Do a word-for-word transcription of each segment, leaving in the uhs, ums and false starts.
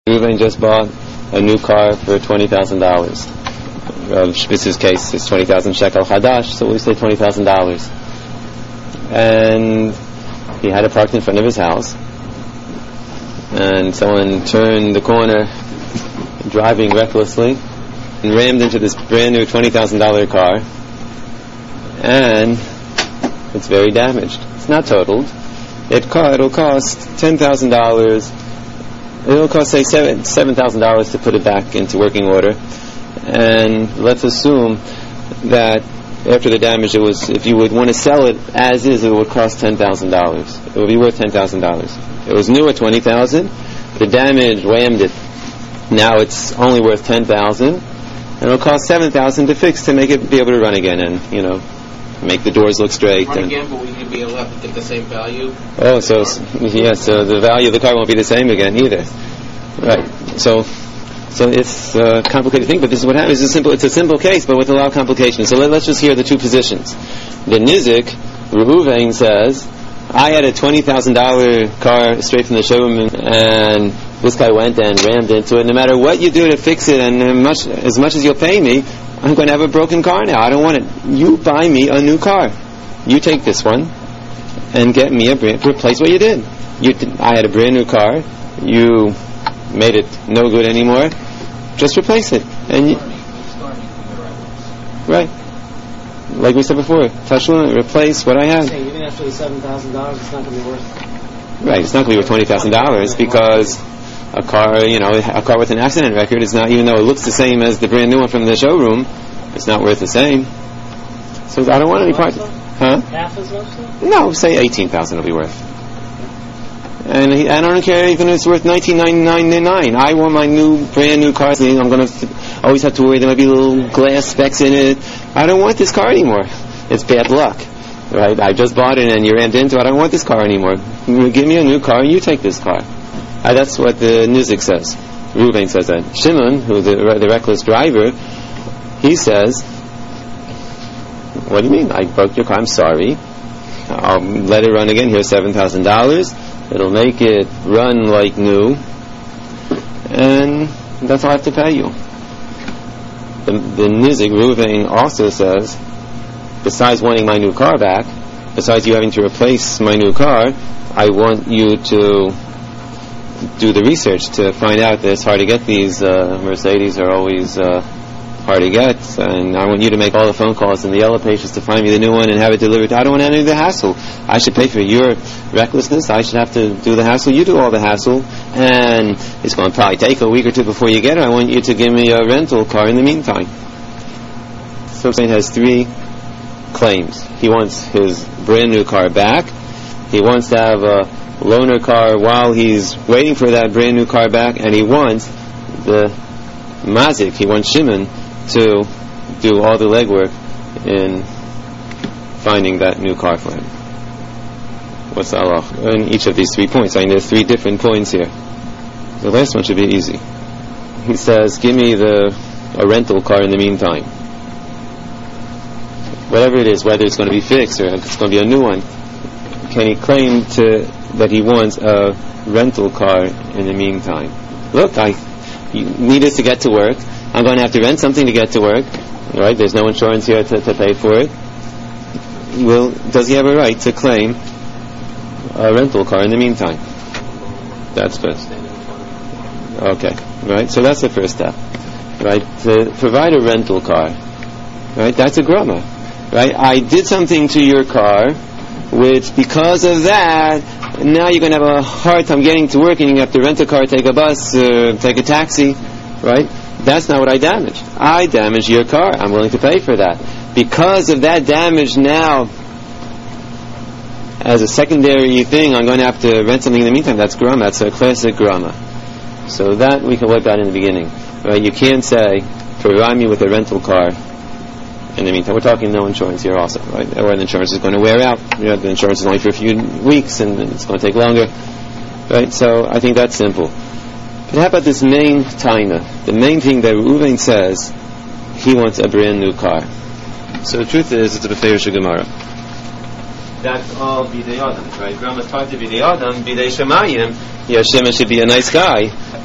Reuven just bought a new car for twenty thousand dollars. Uh, Spitzer's case is twenty thousand shekel chadash, so we say twenty thousand dollars. And he had it parked in front of his house, and someone turned the corner, driving recklessly, and rammed into this brand new twenty thousand dollar car, and it's very damaged. It's not totaled. It co- it'll cost ten thousand dollars. It'll cost, say, seven seven thousand dollars to put it back into working order. And let's assume that after the damage, it was, if you would want to sell it as is, it would cost ten thousand dollars. It would be worth ten thousand dollars. It was new at twenty thousand dollars. The damage whammed it. Now it's only worth ten thousand dollars. And it'll cost seven thousand dollars to fix, to make it be able to run again and, you know, make the doors look straight. Run and again, but we could be able to get the same value. Oh, so yeah, so the value of the car won't be the same again either, right? So, so it's a complicated thing, but this is what happens. It's a simple, it's a simple case, but with a lot of complications. So let, let's just hear the two positions. The Nizik, Reuven says, I had a twenty thousand dollar car straight from the showroom, and this guy went and rammed into it. No matter what you do to fix it, and much as much as you'll pay me, I'm going to have a broken car now. I don't want it. You buy me a new car. You take this one and get me a brand, replace what you did. You, I had a brand new car. You made it no good anymore. Just replace it. And you, right, like we said before, Tashlum, replace what I had. Saying even after the seven thousand dollars, it's not going to be worth. Right, it's not going to be worth twenty thousand dollars because a car, you know, a car with an accident record is not, even though it looks the same as the brand new one from the showroom, it's not worth the same. So I don't want any part. Huh? Half as much? Though? No, say eighteen thousand will be worth. And he, I don't care even if it's worth nineteen ninety-nine. I want my new, brand new car. I'm going to always have to worry there might be little glass specks in it. I don't want this car anymore. It's bad luck, right? I just bought it and you rammed into it. I don't want this car anymore. Give me a new car and you take this car. Uh, that's what the Nizik says. Reuven says that. Shimon, who's the, the reckless driver, he says, what do you mean? I broke your car. I'm sorry. I'll let it run again. Here's seven thousand dollars. It'll make it run like new. And that's all I have to pay you. The, the Nizik, Reuven, also says, besides wanting my new car back, besides you having to replace my new car, I want you to do the research to find out that it's hard to get these. uh, Mercedes are always uh, hard to get, and I want you to make all the phone calls and the yellow pages to find me the new one and have it delivered. I don't want any of the hassle. I should pay for your recklessness. I should have to do the hassle. You do all the hassle, and it's going to probably take a week or two before you get it. I want you to give me a rental car in the meantime. So he has three claims. He wants his brand new car back. He wants to have a loaner car while he's waiting for that brand new car back, and he wants the Mazik, he wants Shimon to do all the legwork in finding that new car for him. What's the halach in each of these three points? I mean, there's three different points here. The last one should be easy. He says, give me the a rental car in the meantime. Whatever it is, whether it's going to be fixed or it's going to be a new one, can he claim to that he wants a rental car in the meantime? Look, I you need us to get to work. I'm going to have to rent something to get to work. Right? There's no insurance here to, to pay for it. Well, does he have a right to claim a rental car in the meantime? That's first. Okay. Right? So that's the first step. Right? To provide a rental car. Right? That's a grama. Right? I did something to your car, which because of that, now you're going to have a hard time getting to work, and you have to rent a car, take a bus, uh, take a taxi, right? That's not what I damaged. I damaged your car. I'm willing to pay for that. Because of that damage now, as a secondary thing, I'm going to have to rent something in the meantime. That's grama. That's a classic grama. So that we can work out in the beginning. Right? You can't say, provide me with a rental car in the meantime. We're talking no insurance here also, right? Or the insurance is going to wear out. You know, the insurance is only for a few weeks and it's going to take longer, right? So I think that's simple. But how about this main taina? The main thing that Reuven says, he wants a brand new car. So the truth is, it's a Beferish Gemara. That's all Bidei Adam, right? Grandma's talking to Bidei Adam, Bidei Shemayim. Yeah, Shimon should be a nice guy.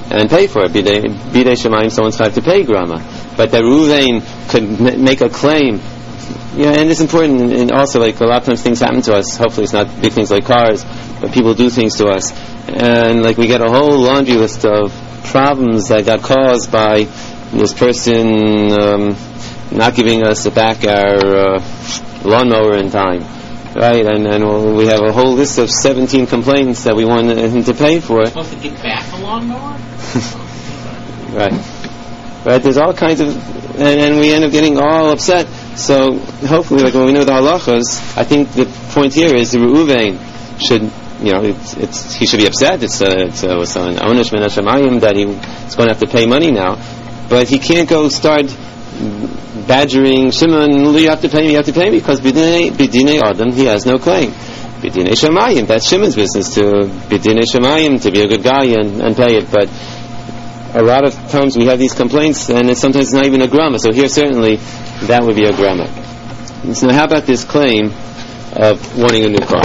and pay for it. Bidei bidei shemayim, someone's got to pay grama. But that Ruvain could m- make a claim. Yeah, and it's important, and, and also, like, a lot of times things happen to us. Hopefully it's not big things like cars, but people do things to us. And, like, we get a whole laundry list of problems that got caused by this person um, not giving us back our uh, lawnmower in time. Right, and, and we have a whole list of seventeen complaints that we want him to pay for. You're supposed to get back a lawnmower? Right. Right, there's all kinds of, and, and we end up getting all upset. So, hopefully, like when we know the halachas, I think the point here is the Reuven should, you know, it's, it's he should be upset. It's, uh, it's, uh, it's an onish min hashamayim that he's going to have to pay money now. But he can't go start badgering Shimon, you have to pay me, you have to pay me, because bidinei bidinei adam, he has no claim. Bidinei shamayim, that's Shimon's business, to bidinei shamayim, to be a good guy and, and pay it. But a lot of times we have these complaints, and it's sometimes not even a grama. So here certainly that would be a grama. So now how about this claim of wanting a new car?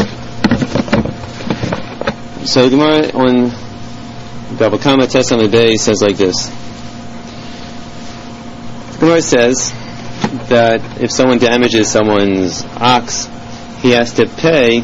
So Gemara on Bava Kama Tesam Adei says like this. Gemara says that if someone damages someone's ox, he has to pay.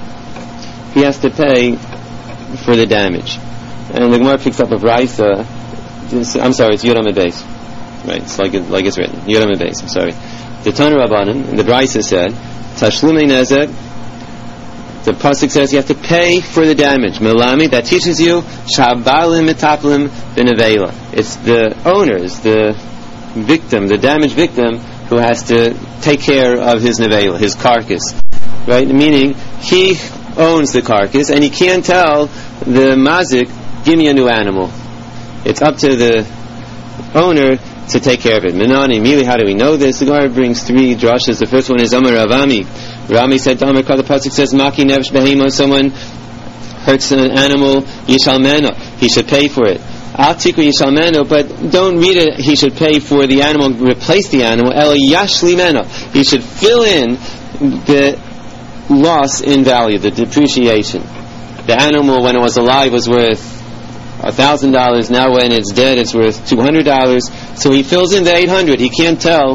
He has to pay for the damage. And the Gemara picks up a brayta. I'm sorry, it's Yudam Beis. Right, it's like it, like it's written. Yudam Beis. I'm sorry. The Tana Rabbanan, and the brayta said, Tashlumei Nezek. The pasuk says you have to pay for the damage. Melami, that teaches you Shabalim Metaplim Benevela. It's the owners, the victim, the damaged victim, who has to take care of his nevela, his carcass, right? Meaning he owns the carcass and he can't tell the mazik, give me a new animal. It's up to the owner to take care of it. Menani, immediately, how do we know this? The Gemara brings three drashas. The first one is Amar Ravami. Rami said, Amar Kal, the pasuk says, Maki Nefesh Behema, someone hurts an animal, Yishalmeno, he should pay for it. Atiku Yishalmeno, but don't read it, he should pay for the animal, replace the animal, El Yashlimeno, he should fill in the loss in value, the depreciation. The animal, when it was alive, was worth a thousand dollars. Now when it's dead, it's worth two hundred dollars. So he fills in the eight hundred. He can't tell,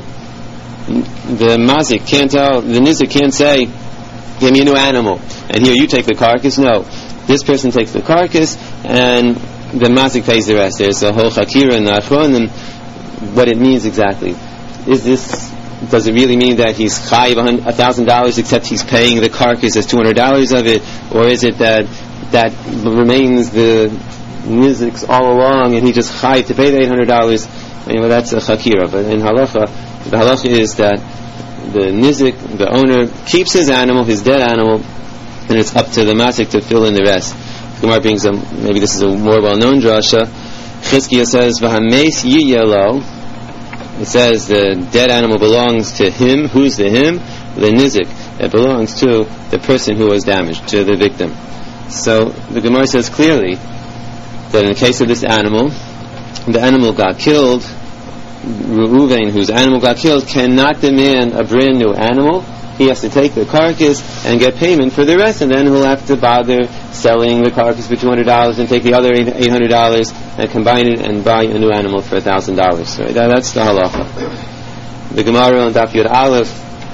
the mazik can't tell, the nizik can't say, give me a new animal, and here you take the carcass. No, this person takes the carcass, and the mazik pays the rest. There's a whole chakira in the Achronim, what it means exactly. Is this, does it really mean that he's chayiv a thousand dollars, except he's paying the carcass as two hundred dollars of it, or is it that that remains the nizik's all along, and he just chayiv to pay the eight hundred dollars? Anyway, that's a chakira. But in halacha, the halacha is that the nizik, the owner, keeps his animal, his dead animal, and it's up to the mazik to fill in the rest. Gemara brings a, maybe this is a more well-known drasha. Chizkiah says, "V'hameis yiyelo." It says the dead animal belongs to him. Who's the him? The nizik. It belongs to the person who was damaged, to the victim. So the Gemara says clearly that in the case of this animal, the animal got killed. Reuven, whose animal got killed, cannot demand a brand new animal. He has to take the carcass and get payment for the rest, and then he'll have to bother selling the carcass for two hundred dollars and take the other eight hundred dollars and combine it and buy a new animal for one thousand dollars. Right? That, that's the halacha. The Gemara on Daf Yud Aleph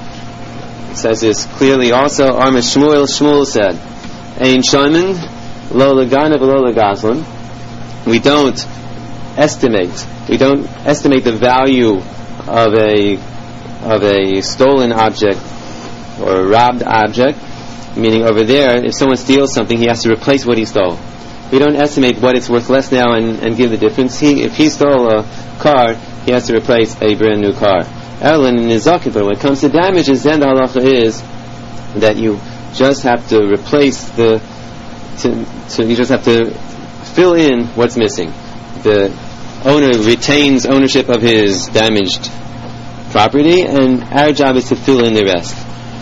says this clearly also. Amar Shmuel, Shmuel said, Ein Shaimin, lo legana v'lo legazlan. We don't estimate, we don't estimate the value of a of a stolen object or a robbed object, meaning over there, if someone steals something, he has to replace what he stole. We don't estimate what it's worth less now and, and give the difference. He, if he stole a car, he has to replace a brand new car. Ellen in Nizaki, but when it comes to damages, then the halacha is that you just have to replace the, to, to, you just have to fill in what's missing. The owner retains ownership of his damaged property, and our job is to fill in the rest.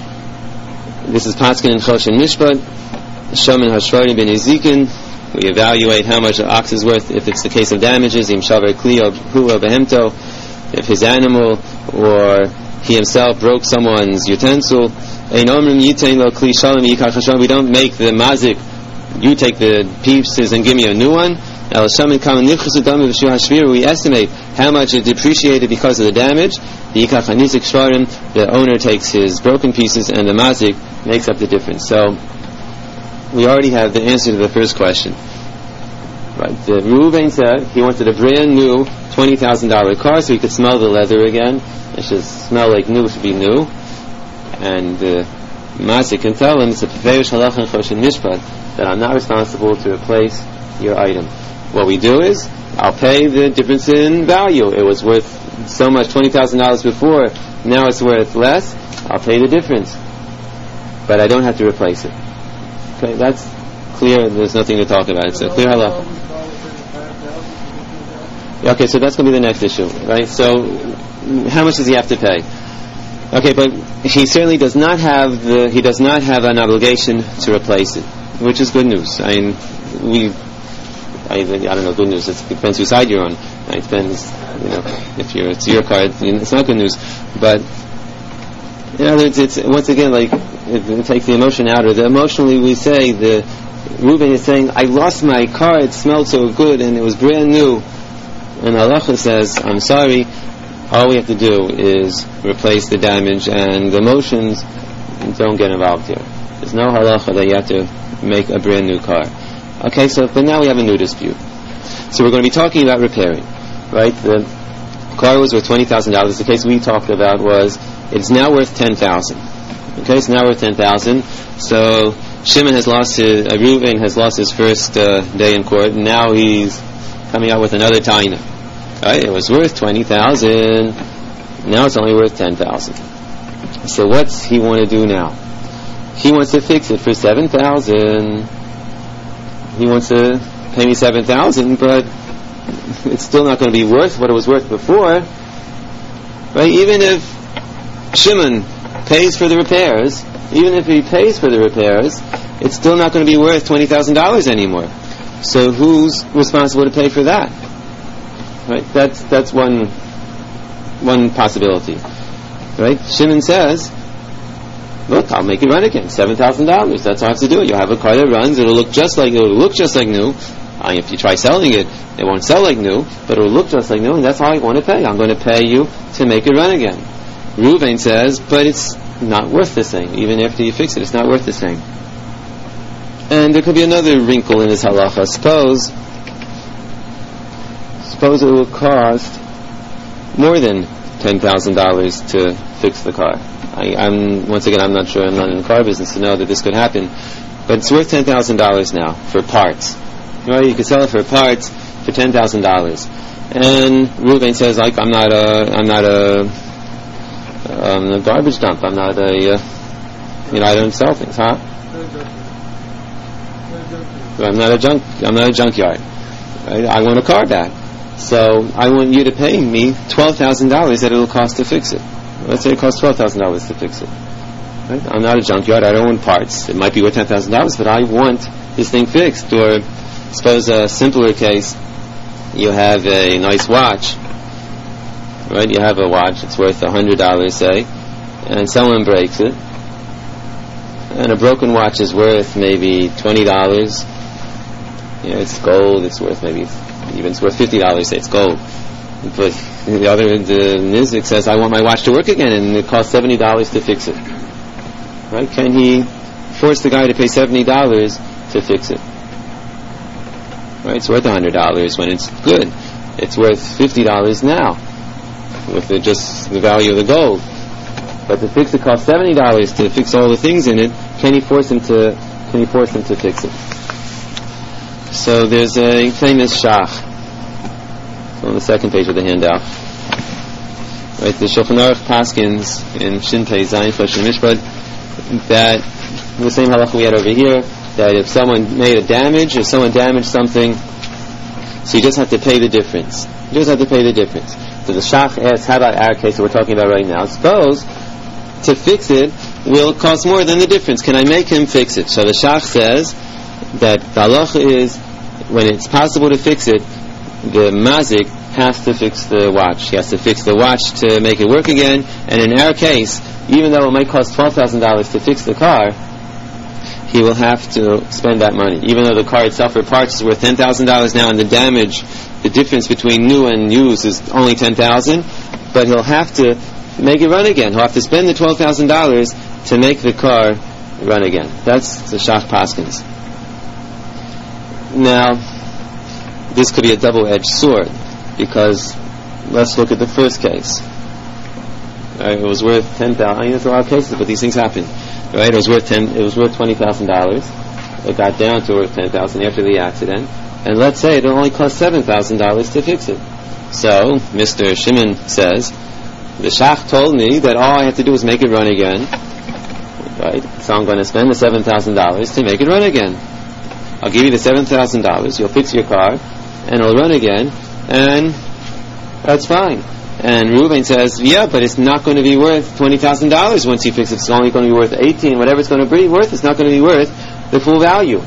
This is Paskin and Choshen Mishpat, Shaman Hashvari ben Ezekin. We evaluate how much an ox is worth if it's the case of damages, Im Shavar Kli Hu Behemto, if his animal or he himself broke someone's utensil. Ein Omrim Yitain Lo Kli Shalom Yikach Hashem. We don't make the mazik, you take the pieces and give me a new one. We estimate how much it depreciated because of the damage. The owner takes his broken pieces and the mazik makes up the difference. So we already have the answer to the first question. Right. The Reuven said he wanted a brand new twenty thousand dollars car so he could smell the leather again. It should smell like new, it should be new. And the mazik can tell him, it's a peferish halach and choshen mishpat, that I'm not responsible to replace your item. What we do is, I'll pay the difference in value. It was worth so much, twenty thousand dollars before, now it's worth less, I'll pay the difference. But I don't have to replace it. Okay, that's clear, there's nothing to talk about. It's a clear halach. Okay, so that's going to be the next issue, right? So, how much does he have to pay? Okay, but he certainly does not have the, he does not have an obligation to replace it, which is good news. I mean, we, I, I don't know, good news, it depends whose side you're on. It depends, you know, if you're, it's your car, it's not good news. But, you know, it's, it's once again, like, it, it takes the emotion out of it. Emotionally, we say, the, Reuben is saying, I lost my car, it smelled so good, and it was brand new. And halacha says, I'm sorry, all we have to do is replace the damage, and the emotions don't get involved here. There's no halacha that you have to make a brand new car. Okay, so but now we have a new dispute. So we're going to be talking about repairing, right? The car was worth twenty thousand dollars. The case we talked about was, it's now worth ten thousand dollars. Okay, it's now worth ten thousand dollars. So Shimon has lost his, uh, Reuven has lost his first uh, day in court, and now he's coming out with another taina. Right? It was worth twenty thousand dollars. Now it's only worth ten thousand dollars. So what's he want to do now? He wants to fix it for seven thousand dollars. He wants to pay me seven thousand dollars, but it's still not going to be worth what it was worth before. Right? Even if Shimon pays for the repairs, even if he pays for the repairs, it's still not going to be worth twenty thousand dollars anymore. So who's responsible to pay for that? Right? That's that's one one possibility. Right? Shimon says, look, I'll make it run again. Seven thousand dollars. That's all I have to do. You'll have a car that runs. It'll look just like it'll look just like new. Uh, if you try selling it, it won't sell like new, but it'll look just like new, and that's all I want to pay. I'm going to pay you to make it run again. Reuven says, but it's not worth the same. Even after you fix it, it's not worth the same. And there could be another wrinkle in this halacha. Suppose, suppose it will cost more than ten thousand dollars to fix the car. I, I'm once again, I'm not sure. I'm not in the car business to know that this could happen, but it's worth ten thousand dollars now for parts. Right? You could sell it for parts for ten thousand dollars. And Reuven says, like, I'm not a, I'm not a, um, a garbage dump. I'm not a, uh, you know, I don't sell things, huh? I'm not a junk. I'm not a junkyard. Right? I want a car back, so I want you to pay me twelve thousand dollars that it'll cost to fix it. Let's say it costs twelve thousand dollars to fix it. Right? I'm not a junkyard. I don't want parts. It might be worth ten thousand dollars, but I want this thing fixed. Or suppose a simpler case: you have a nice watch. Right? You have a watch. It's worth a hundred dollars, say, and someone breaks it, and a broken watch is worth maybe twenty dollars. You know, it's gold. It's worth maybe even it's worth fifty dollars. Say it's gold, but the other the Nizik says, I want my watch to work again, and it costs seventy dollars to fix it. Right? Can he force the guy to pay seventy dollars to fix it? Right? It's worth a hundred dollars when it's good. It's worth fifty dollars now with the, just the value of the gold. But to fix it costs seventy dollars to fix all the things in it. Can he force him to? Can he force him to fix it? So there's a famous shach on the second page of the handout. Right, the Shulchan Aruch paskins in Shin Pei Zayin Choshen Mishpat that the same halacha we had over here, that if someone made a damage, if someone damaged something, so you just have to pay the difference. You just have to pay the difference. So the shach asks, how about our case that we're talking about right now? Suppose to fix it will cost more than the difference. Can I make him fix it? So the shach says that the halacha is, when it's possible to fix it, the mazik has to fix the watch. He has to fix the watch to make it work again. And in our case, even though it might cost twelve thousand dollars to fix the car, he will have to spend that money. Even though the car itself for parts is worth ten thousand dollars now, and the damage, the difference between new and used is only ten thousand dollars, but he'll have to make it run again. He'll have to spend the twelve thousand dollars to make the car run again. That's the Shach Paskins. Now, this could be a double-edged sword, because let's look at the first case. Right, it was worth ten thousand dollars. I mean, there's a lot of cases, but these things happen. Right? It was worth ten. It was worth twenty thousand dollars. It got down to worth ten thousand dollars after the accident, and let's say it only cost seven thousand dollars to fix it. So Mister Shimon says, the Shach told me that all I have to do is make it run again. Right? So I'm going to spend the seven thousand dollars to make it run again. I'll give you the seven thousand dollars. You'll fix your car, and it'll run again, and that's fine. And Reuven says, yeah, but it's not going to be worth twenty thousand dollars once you fix it. It's only going to be worth eighteen. Whatever it's going to be worth, it's not going to be worth the full value.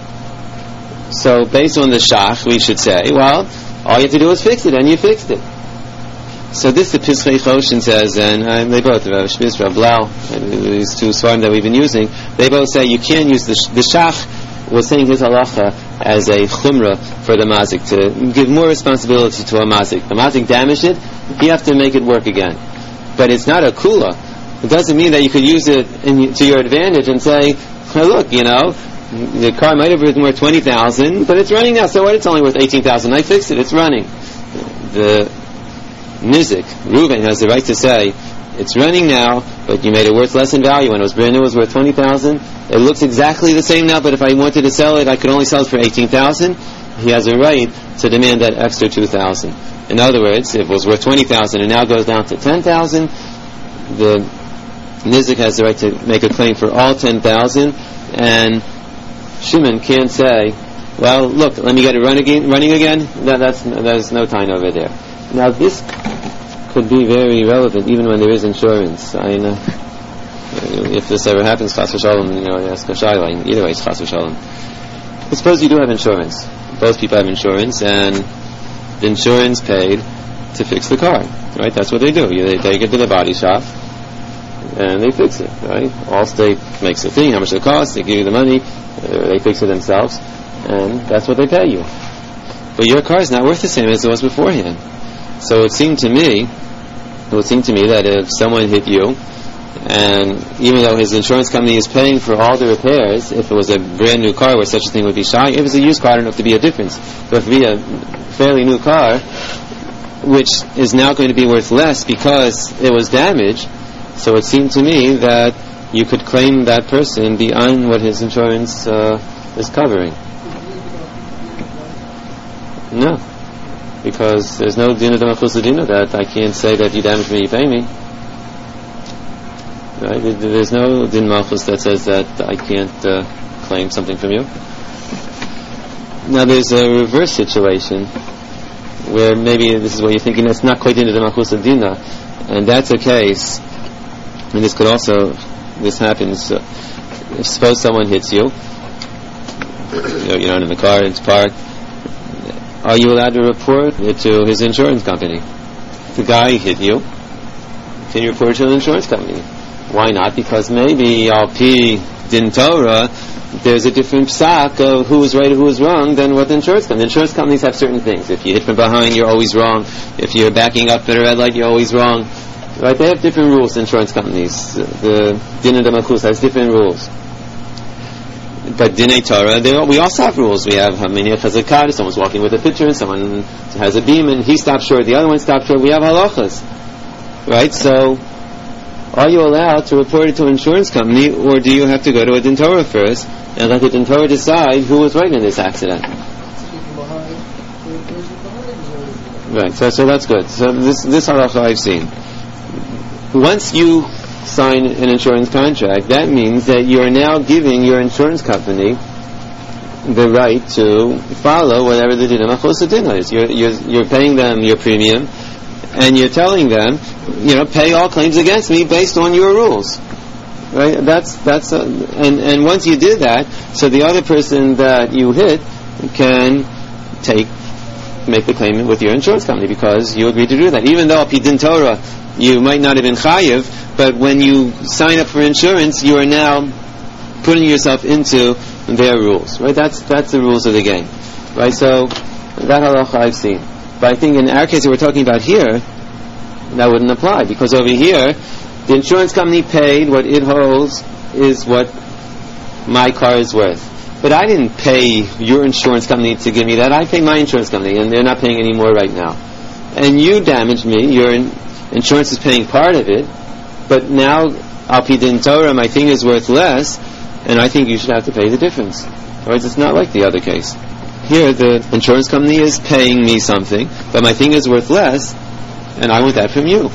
So based on the Shach, we should say, well, all you have to do is fix it, and you fixed it. So this the Pischei Choshen says, and uh, they both, Rav Shmiz, Rav Blau, these two svarim that we've been using, they both say you can't use the, the Shach was saying his halacha as a chumrah for the mazik, to give more responsibility to a mazik. The mazik damaged it, you have to make it work again. But it's not a kula. It doesn't mean that you could use it in, to your advantage and say, oh, look, you know, the car might have been worth twenty thousand dollars, but it's running now, so what? It's only worth eighteen thousand dollars. I fixed it, it's running. The nizik, Reuven, has the right to say, it's running now, but you made it worth less in value. When it was brand new, it was worth twenty thousand dollars. It looks exactly the same now, but if I wanted to sell it, I could only sell it for eighteen thousand dollars. He has a right to demand that extra two thousand dollars. In other words, if it was worth twenty thousand dollars and now goes down to ten thousand dollars, the nizik has the right to make a claim for all ten thousand dollars, and Shimon can't say, well, look, let me get it run again, running again. That, that's, there's no time over there. Now, this could be very relevant even when there is insurance. I know, if this ever happens, chas v'shalom, you know, ask a shayla. Either way, it's chas v'shalom. But suppose you do have insurance. Both people have insurance, and the insurance paid to fix the car. Right? That's what they do. You, they take it to the body shop, and they fix it. Right? Allstate makes the thing, how much it costs. They give you the money. Uh, they fix it themselves, and that's what they pay you. But your car is not worth the same as it was beforehand. So it seemed to me, it would seem to me that if someone hit you, and even though his insurance company is paying for all the repairs, if it was a brand new car where such a thing would be shy, if it was a used car, I don't know if there'd be a difference. But if it would be a fairly new car, which is now going to be worth less because it was damaged, so it seemed to me that you could claim that person beyond what his insurance uh, is covering. No. Because there's no dina d'malchus dina that I can't say that you damaged me, you pay me. Right? There's no din malchus that says that I can't uh, claim something from you. Now there's a reverse situation where maybe this is what you're thinking, it's not quite dina d'malchus dina, and that's a case, and this could also, this happens, uh, if suppose someone hits you, you know, you're not in the car, it's parked, are you allowed to report it to his insurance company? The guy hit you, can you report it to the insurance company? Why not? Because maybe al pi din Torah, there's a different psak of who is right and who is wrong than what the insurance company. The insurance companies have certain things. If you hit from behind, you're always wrong. If you're backing up at a red light, you're always wrong. Right? They have different rules, insurance companies. The Din D'Malchus has different rules. But Dinei Torah, they, we also have rules. We have Hamini Chazakah, someone's walking with a pitcher, and someone has a beam, and he stops short, the other one stops short. We have halachas. Right? So, are you allowed to report it to an insurance company, or do you have to go to a Din Torah first, and let the Din Torah decide who was right in this accident? Right, so, so that's good. So this this halacha I've seen. Once you sign an insurance contract, that means that you're now giving your insurance company the right to follow whatever the din of din is. You're, you're, you're paying them your premium, and you're telling them, you know, pay all claims against me based on your rules. Right? That's that's a, and and once you did that, so the other person that you hit can take make the claim with your insurance company because you agreed to do that. Even though al pi din Torah you might not have been chayiv, but when you sign up for insurance, you are now putting yourself into their rules, right? That's that's the rules of the game, right? So that halacha I've seen, but I think in our case that we're talking about here, that wouldn't apply, because over here the insurance company paid what it holds is what my car is worth. But I didn't pay your insurance company to give me that. I paid my insurance company, and they're not paying any more right now. And you damaged me. Your in- insurance is paying part of it, but now al pi din Torah, my thing is worth less, and I think you should have to pay the difference. Otherwise, it's not like the other case. Here, the insurance company is paying me something, but my thing is worth less, and I want that from you.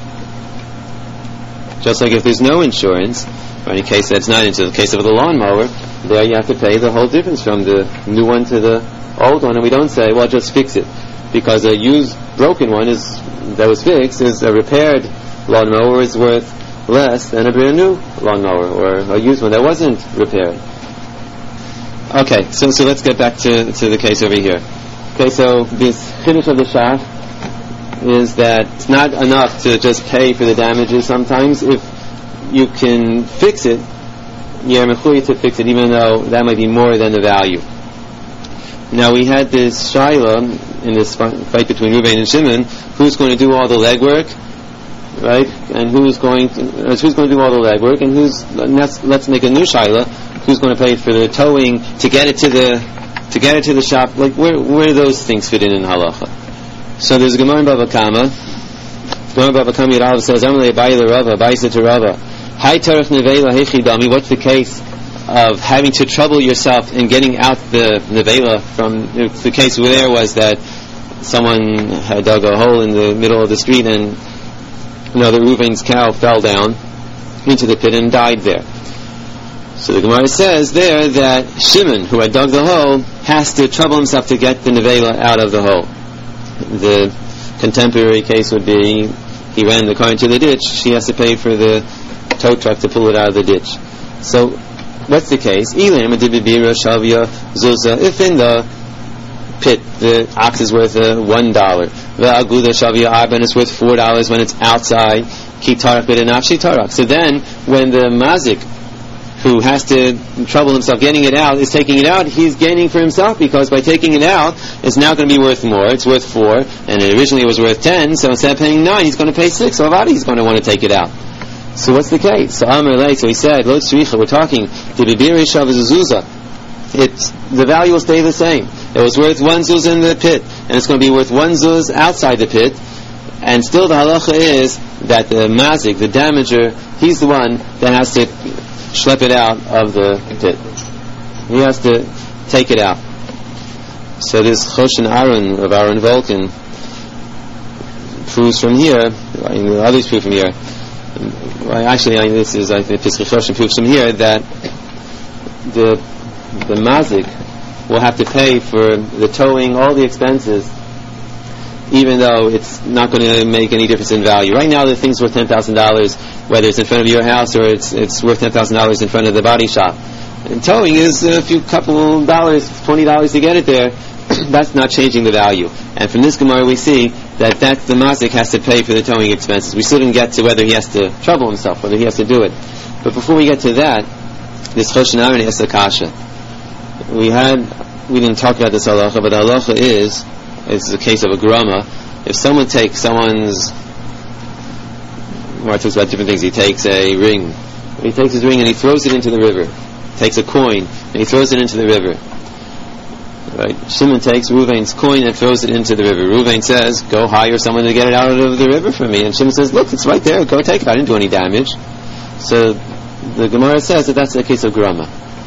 Just like if there's no insurance, or any case that's not into the case of the lawnmower, there you have to pay the whole difference from the new one to the old one, and we don't say, well, just fix it, because a used, broken one is that was fixed is a repaired lawnmower is worth less than a brand new lawnmower or a used one that wasn't repaired. Okay, so so let's get back to to the case over here. Okay, so this chiddush of the shach is that it's not enough to just pay for the damages. Sometimes if you can fix it, you're mechuyev to fix it, even though that might be more than the value. Now we had this shaila in this fight between Reuven and Shimon, who's going to do all the legwork, right? And who's going to, uh, who's going to do all the legwork, and who's let's, let's make a new shaila, who's going to pay for the towing to get it to the to get it to the shop? Like where where do those things fit in in halacha? So there's a Gemara in Bava Kama. Gemara in Bava Kama Yirav says, "Amalei Abaye LeRava, Abaye said to Rava, Hai Tarach Nevela Hechidami." What's the case of having to trouble yourself in getting out the nevela from? The case where there was that someone had dug a hole in the middle of the street, and another Reuven's cow fell down into the pit and died there. So the Gemara says there that Shimon, who had dug the hole, has to trouble himself to get the nevela out of the hole. The contemporary case would be he ran the car into the ditch. He has to pay for the tow truck to pull it out of the ditch. So what's the case? If in the pit the ox is worth uh, one dollar, the aguda shavia arben is worth four dollars when it's outside. Kitarak b'denafshi tarak. So then, when the mazik, who has to trouble himself getting it out, is taking it out, he's gaining for himself, because by taking it out, it's now going to be worth more. It's worth four, and originally it was worth ten. So instead of paying nine, he's going to pay six. So Avadi, he's going to want to take it out. So what's the case? So Amr Lei, so he said, Lo tzricha, we're talking, the bibiri shav zuzah. It's, the value will stay the same. It was worth one zuz in the pit, and it's going to be worth one zuz outside the pit, and still the halacha is that the mazik, the damager, he's the one that has to schlep it out of the pit. He has to take it out. So this Choshen Aaron of Aaron Volkin proves from here, I mean, others prove from here, well, actually, I mean, this is, I think, Pischei Choshen proves from here that the the mazik will have to pay for the towing, all the expenses, even though it's not going to make any difference in value. Right now, the thing's worth ten thousand dollars, whether it's in front of your house or it's it's worth ten thousand dollars in front of the body shop. And towing is a few couple dollars, twenty dollars to get it there. That's not changing the value. And from this Gemara, we see that that's the mazik has to pay for the towing expenses. We still didn't get to whether he has to trouble himself, whether he has to do it. But before we get to that, this Choshen Aaron asks a kasha. We had, we didn't talk about this halacha, but the halacha is, it's the case of a grama. If someone takes someone's, Mar talks about different things. He takes a ring. He takes his ring and he throws it into the river. Takes a coin and he throws it into the river. Right? Shimon takes Reuven's coin and throws it into the river. Reuven says, "Go hire someone to get it out of the river for me." And Shimon says, "Look, it's right there. Go take it. I didn't do any damage." So the Gemara says that that's a case of grama.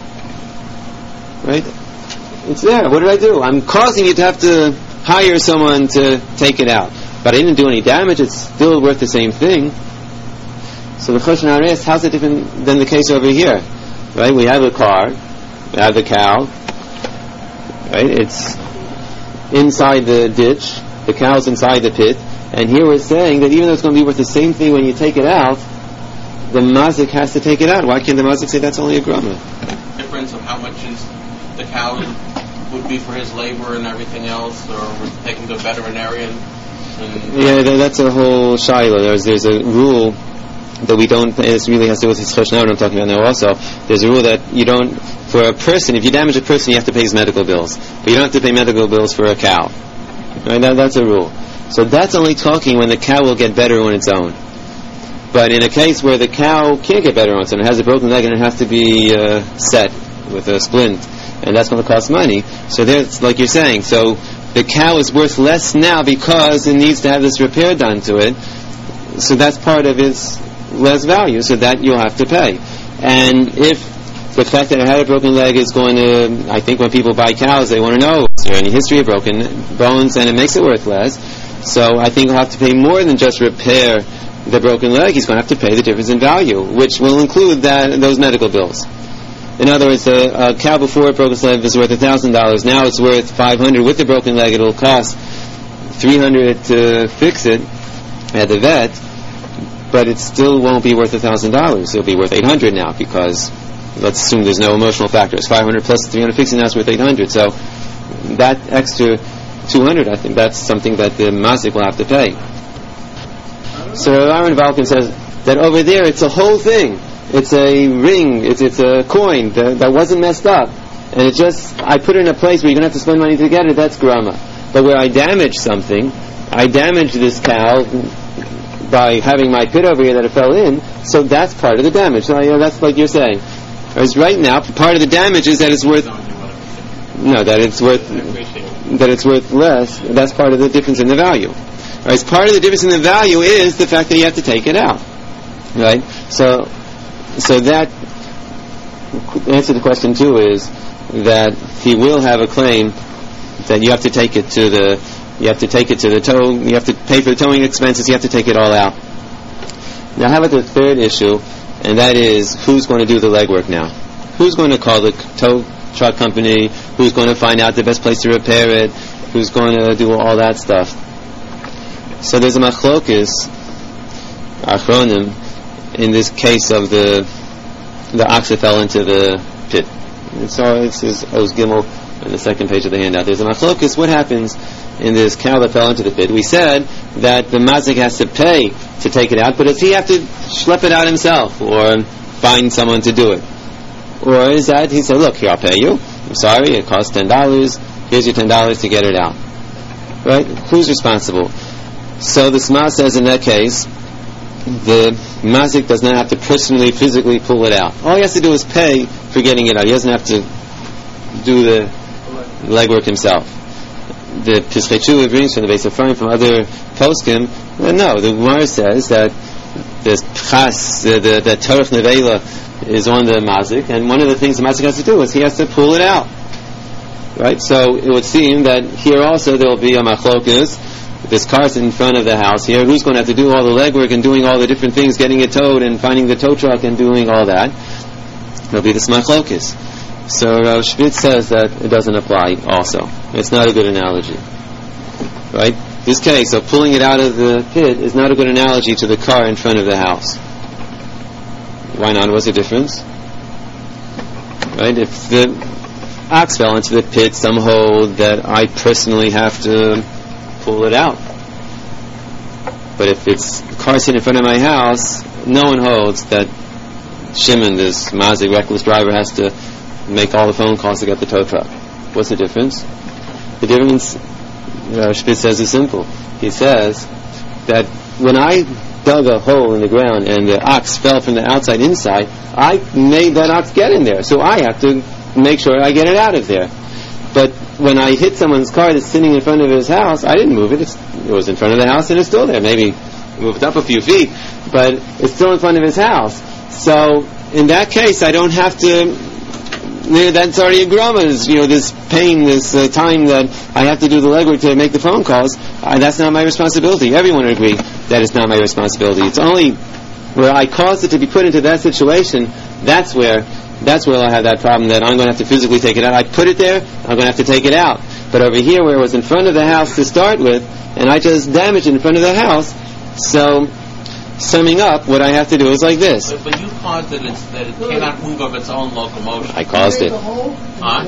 Right? It's there. What did I do? I'm causing you to have to hire someone to take it out. But I didn't do any damage. It's still worth the same thing. So the Choshen Aaron asks, how's it different than the case over here? Right? We have a car. We have the cow. Right? It's inside the ditch. The cow's inside the pit. And here we're saying that even though it's going to be worth the same thing when you take it out, the mazik has to take it out. Why can't the mazik say that's only a grama? Difference of how much is the cow would be for his labor and everything else, or would take him to a veterinarian? And yeah, that's a whole shaila. There's there's a rule that we don't, and this really has to do with this question I'm talking about now also, there's a rule that you don't, for a person, if you damage a person, you have to pay his medical bills. But you don't have to pay medical bills for a cow. Right? That, that's a rule. So that's only talking when the cow will get better on its own. But in a case where the cow can't get better on its own, it has a broken leg and it has to be uh, set with a splint, and that's going to cost money. So there's, like you're saying, so the cow is worth less now because it needs to have this repair done to it. So that's part of its less value, so that you'll have to pay. And if the fact that it had a broken leg is going to, I think when people buy cows, they want to know, is there any history of broken bones, and it makes it worth less. So I think he'll have to pay more than just repair the broken leg. He's going to have to pay the difference in value, which will include that those medical bills. In other words, a, a cow before it broke its leg was worth a thousand dollars. Now it's worth five hundred. With the broken leg, it'll cost three hundred to fix it at the vet, but it still won't be worth a thousand dollars. It'll be worth eight hundred now because let's assume there's no emotional factor. It's five hundred plus three hundred fixing. Now it's worth eight hundred. So that extra two hundred, I think that's something that the mazik will have to pay. So Aaron Valkin says that over there it's a whole thing. It's a ring, it's it's a coin that, that wasn't messed up. And it just, I put it in a place where you're going to have to spend money to get it, that's grama. But where I damaged something, I damaged this cow by having my pit over here that it fell in, so that's part of the damage. So, you know, that's like you're saying. Whereas right now, part of the damage is that it's worth, no, that it's worth, that it's worth less. That's part of the difference in the value. Whereas part of the difference in the value is the fact that you have to take it out. Right? So, so that answer to the question too is that he will have a claim that you have to take it to the, you have to take it to the tow, you have to pay for the towing expenses, you have to take it all out. Now how about the third issue, and that is who's going to do the legwork now? Who's going to call the tow truck company? Who's going to find out the best place to repair it? Who's going to do all that stuff? So there's a machlokes, achronim, in this case of the the ox that fell into the pit. And so this is Oz Gimel on the second page of the handout. There's a machlokes. What happens in this cow that fell into the pit? We said that the mazik has to pay to take it out, but does he have to schlep it out himself or find someone to do it? Or is that he said, look, here, I'll pay you. I'm sorry, it costs ten dollars. Here's your ten dollars to get it out. Right? Who's responsible? So the Sma says in that case, the mazik does not have to personally, physically pull it out. All he has to do is pay for getting it out. He doesn't have to do the legwork himself. The Pischei Tshuva brings from the base of Ephraim from other poskim. Uh, no, the Gemara says that the pchas, the the, the Torah nevela is on the mazik, and one of the things the mazik has to do is he has to pull it out. Right. So it would seem that here also there will be a machlokus. This car's in front of the house here. Who's going to have to do all the legwork and doing all the different things, getting it towed and finding the tow truck and doing all that? It'll be the smachlokis. So Rav Spitz says that it doesn't apply also. It's not a good analogy. Right? This case of pulling it out of the pit is not a good analogy to the car in front of the house. Why not? What's the difference? Right? If the ox fell into the pit, some hold that I personally have to pull it out. But if it's the car sitting in front of my house, no one holds that Shimon, this mazik reckless driver, has to make all the phone calls to get the tow truck. What's the difference? The difference, uh, Spitz says, is simple. He says that when I dug a hole in the ground and the ox fell from the outside inside, I made that ox get in there, so I have to make sure I get it out of there. But when I hit someone's car that's sitting in front of his house, I didn't move it. It's, it was in front of the house and it's still there. Maybe moved up a few feet, but it's still in front of his house. So in that case, I don't have to. That's already a grama. You know, this pain, this uh, time that I have to do the legwork to make the phone calls. Uh, that's not my responsibility. Everyone would agree that it's not my responsibility. It's only where I caused it to be put into that situation. That's where. That's where I have that problem that I'm going to have to physically take it out. I put it there, I'm going to have to take it out. But over here, where it was in front of the house to start with, and I just damaged it in front of the house, so summing up, what I have to do is like this. But, but you caused it, it's, that it cannot move of its own locomotion. I caused it. Huh?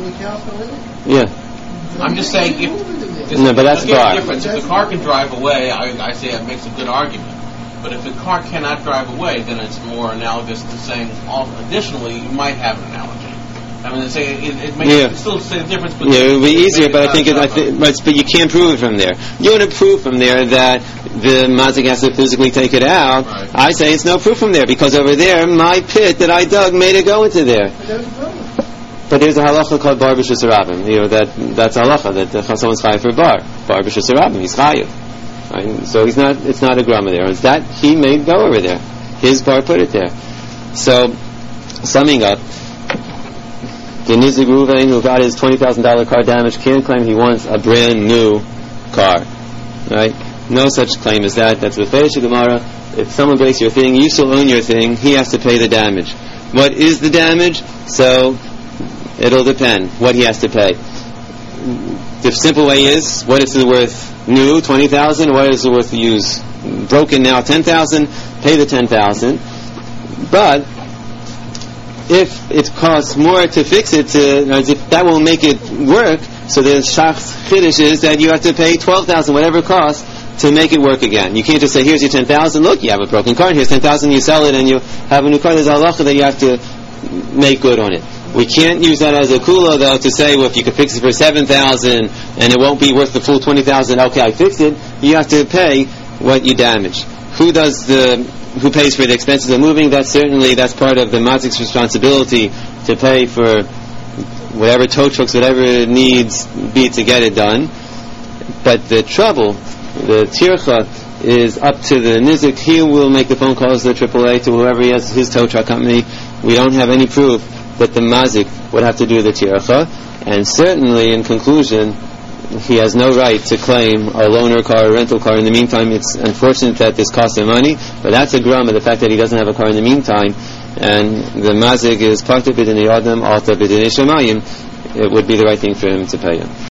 Yeah. I'm just saying, if, no, but that's car. Difference. If the car can drive away, I, I say that makes a good argument. But if the car cannot drive away, then it's more analogous to saying, all, additionally, you might have an analogy. I mean, say it, it makes Yeah. it still say the difference. Between Yeah, it would be easier, but I think it, I it, think, but, but you can't prove it from there. You want to prove from there that the mazik has to physically take it out. Right. I say it's no proof from there because over there, my pit that I dug made it go into there. But there's a halacha called bar b'shus harabim. You know that that's a halacha that uh, someone's chayav for bar. Bar b'shus harabim, he's chayav. Right? So he's not. It's not a grama there. It's that he made go over there. His bar put it there. So, summing up. The Nizik Ruvain who got his twenty thousand dollars car damaged can't claim he wants a brand new car. Right? No such claim as that. That's the Feish Gemara. If someone breaks your thing, you still own your thing, he has to pay the damage. What is the damage? So, it'll depend what he has to pay. The simple way is, what is it worth new, twenty thousand dollars? What is it worth used? Broken now, ten thousand dollars? Pay the ten thousand dollars. But, if it costs more to fix it, to, as if that will make it work, so the shach's chiddush is that you have to pay twelve thousand dollars, whatever it costs, to make it work again. You can't just say, here's your ten thousand dollars, look, you have a broken car, here's ten thousand dollars, you sell it and you have a new car. There's a halacha that you have to make good on it. We can't use that as a kula, though, to say, well, if you could fix it for seven thousand dollars and it won't be worth the full twenty thousand dollars, okay, I fixed it. You have to pay what you damaged. Who does the who pays for the expenses of moving? That's certainly, that's part of the mazik's responsibility to pay for whatever tow trucks, whatever it needs be to get it done. But the trouble, the tircha, is up to the nizik. He will make the phone calls to the triple A, to whoever he has, his tow truck company. We don't have any proof that the mazik would have to do the tircha. And certainly, in conclusion, he has no right to claim a loaner car or rental car. In the meantime, it's unfortunate that this costs him money, but that's a grama, the fact that he doesn't have a car in the meantime, and the mazik is parta b'dinei adam, alta b'dinei shamayim, it would be the right thing for him to pay him.